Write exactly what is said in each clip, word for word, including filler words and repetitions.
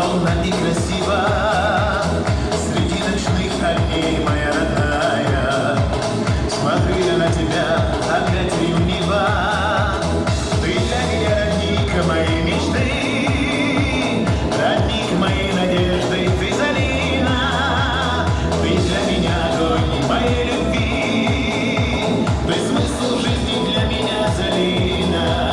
Темно и красиво среди ночных огней, моя родная. Смотрю я на тебя, опять ревниво. Ты для меня родник моей мечты, родник моей надежды, ты Залина. Ты для меня огонь моей любви, ты смысл жизни для меня, Залина.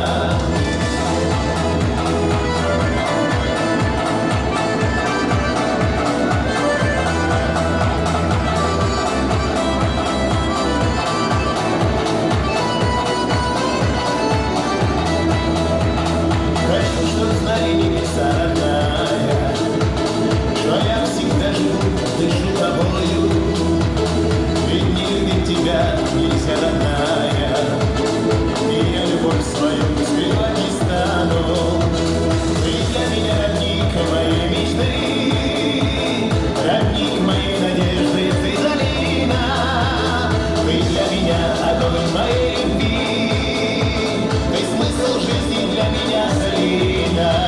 Знали небеса, родная, что я всегда живу, дышу тобою. Ведь не любить тебя нельзя, родная, и я любовь свою скрывать не стану. Ты для меня родник моей мечты, родник моей надежды, ты Залина. Ты для меня огонь моей любви, ты смысл жизни для меня, Залина.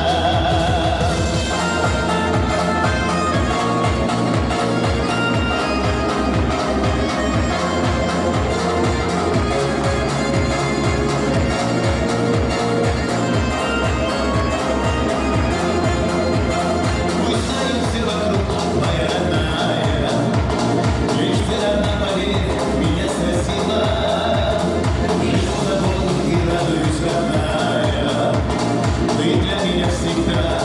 Всегда